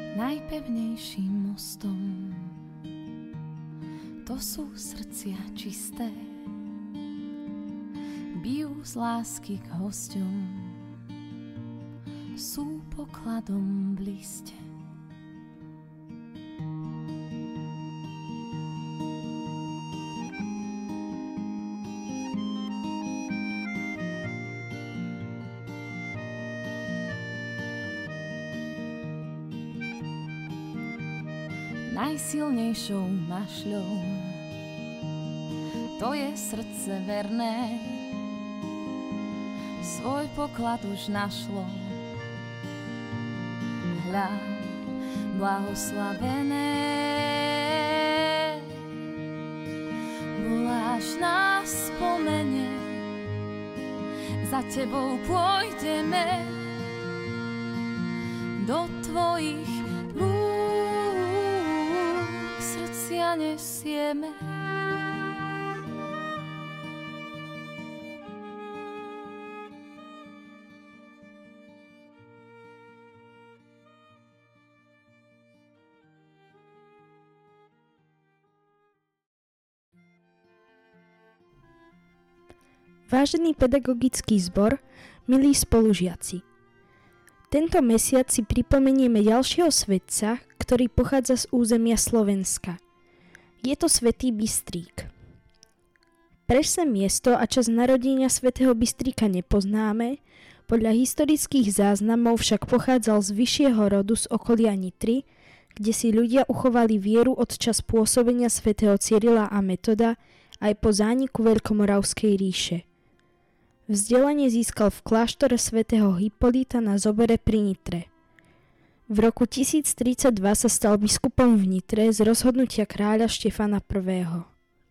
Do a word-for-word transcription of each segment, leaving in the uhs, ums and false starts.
Najpevnejším mostom to sú srdcia čisté, bijú z lásky k hosťom, sú pokladom v liste. Najsilnejšou mašľou to je srdce verné, svoj poklad už našlo. Hľa, blahoslavené, voláš nás spomene, za tebou pôjdeme do tvojich srdcia nesieme. Vážený pedagogický zbor, milí spolužiaci. Tento mesiac si pripomenieme ďalšieho svätca, ktorý pochádza z územia Slovenska. Je to svätý Bystrík. Presné miesto a čas narodenia svätého Bystríka nepoznáme, podľa historických záznamov však pochádzal z vyššieho rodu z okolia Nitry, kde si ľudia uchovali vieru od čas pôsobenia svätého Cyrila a Metoda aj po zániku Veľkomoravskej ríše. Vzdelanie získal v kláštore svätého Hippolyta na Zobere pri Nitre. V roku tisíc tridsaťdva sa stal biskupom v Nitre z rozhodnutia kráľa Štefana prvého.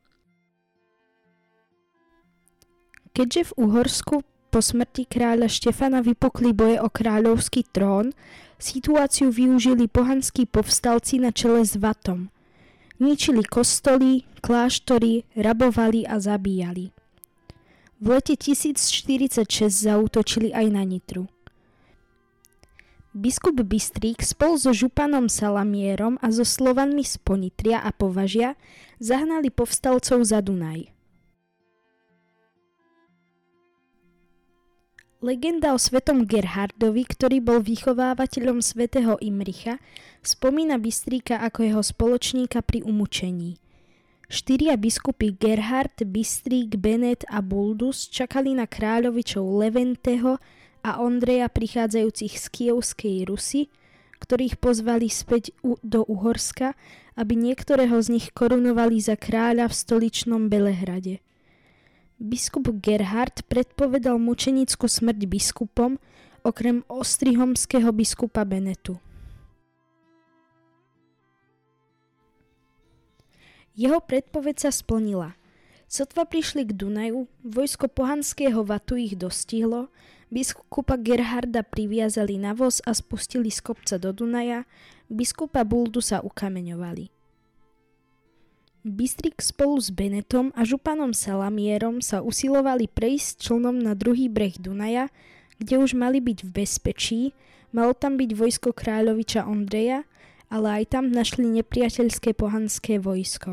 Keďže v Uhorsku po smrti kráľa Štefana vypukli boje o kráľovský trón, situáciu využili pohanskí povstalci na čele s Vatom. Ničili kostoly, kláštory, rabovali a zabíjali. V lete tisíc štyridsaťšesť zaútočili aj na Nitru. Biskup Bystrík spolu so županom Salamierom a so Slovanmi z Ponitria a Považia zahnali povstalcov za Dunaj. Legenda o svetom Gerhardovi, ktorý bol vychovávateľom svätého Imricha, spomína Bystríka ako jeho spoločníka pri umúčení. Štyria biskupy Gerhard, Bystrík, Benet a Buldus čakali na kráľovičov Leventeho a Ondreja prichádzajúcich z Kyjevskej Rusy, ktorých pozvali späť u- do Uhorska, aby niektorého z nich korunovali za kráľa v stoličnom Belehrade. Biskup Gerhard predpovedal mučenickú smrť biskupom, okrem ostrihomského biskupa Benetu. Jeho predpoveď sa splnila. Sotva prišli k Dunaju, vojsko pohanského Vatu ich dostihlo, biskupa Gerharda priviazali na voz a spustili z kopca do Dunaja, biskupa Buldusa ukameňovali. Bystrík spolu s Benetom a županom Salamierom sa usilovali prejsť člnom na druhý breh Dunaja, kde už mali byť v bezpečí, malo tam byť vojsko kráľoviča Ondreja, ale aj tam našli nepriateľské pohanské vojsko.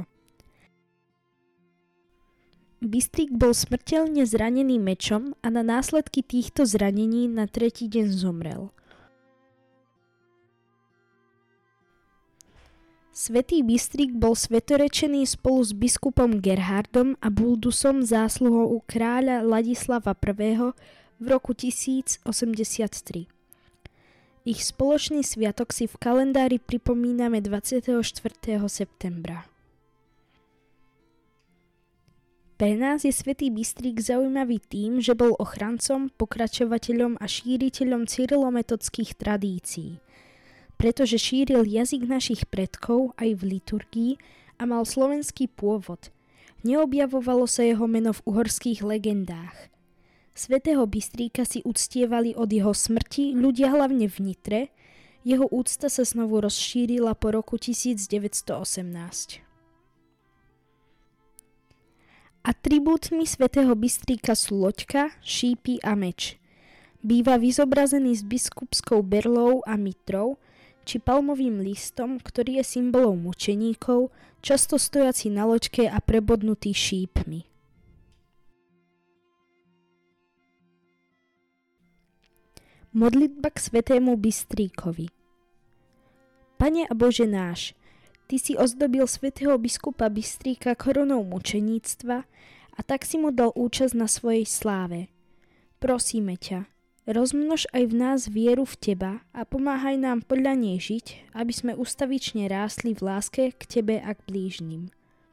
Bystrík bol smrteľne zranený mečom a na následky týchto zranení na tretí deň zomrel. Svätý Bystrík bol svetorečený spolu s biskupom Gerhardom a Buldusom zásluhou kráľa Ladislava prvého v roku tisíc osemdesiattri. Ich spoločný sviatok si v kalendári pripomíname dvadsiateho štvrtého septembra. Pre nás je svätý Bystrík zaujímavý tým, že bol ochrancom, pokračovateľom a šíriteľom cyrilometodských tradícií, pretože šíril jazyk našich predkov aj v liturgii a mal slovenský pôvod. Neobjavovalo sa jeho meno v uhorských legendách. Svätého Bystríka si uctievali od jeho smrti ľudia hlavne v Nitre, jeho úcta sa znovu rozšírila po roku tisícdeväťstoosemnásť. Atribútmi svätého Bystríka sú loďka, šípy a meč. Býva vyzobrazený s biskupskou berlou a mitrou, či palmovým listom, ktorý je symbolom mučeníkov, často stojaci na loďke a prebodnutý šípmi. Modlitba k svätému Bystríkovi. Pane a Bože náš, Ty si ozdobil svätého biskupa Bystríka korunou mučeníctva a tak si mu dal účasť na svojej sláve. Prosíme ťa, rozmnož aj v nás vieru v Teba a pomáhaj nám podľa nej žiť, aby sme ustavične rástli v láske k Tebe a k blížnym.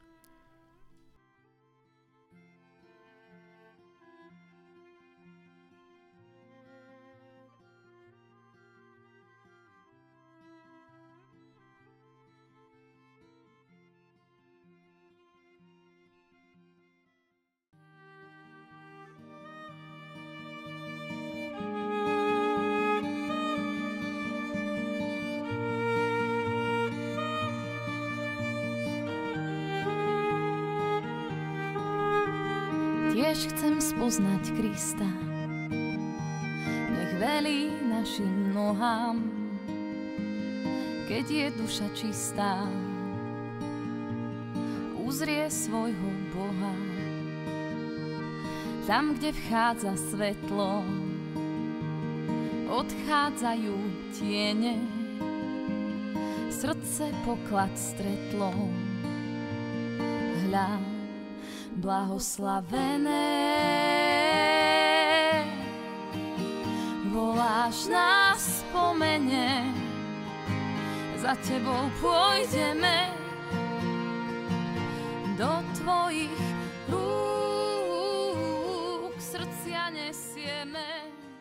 Tiež chcem spoznať Krista, nech velí našim nohám, keď je duša čistá, uzrie svojho Boha. Tam, kde vchádza svetlo, odchádzajú tiene, srdce poklad stretlo. Hľa, blahoslavené, voláš nás po mene, za Tebou pôjdeme, do Tvojich rúk srdcia nesieme.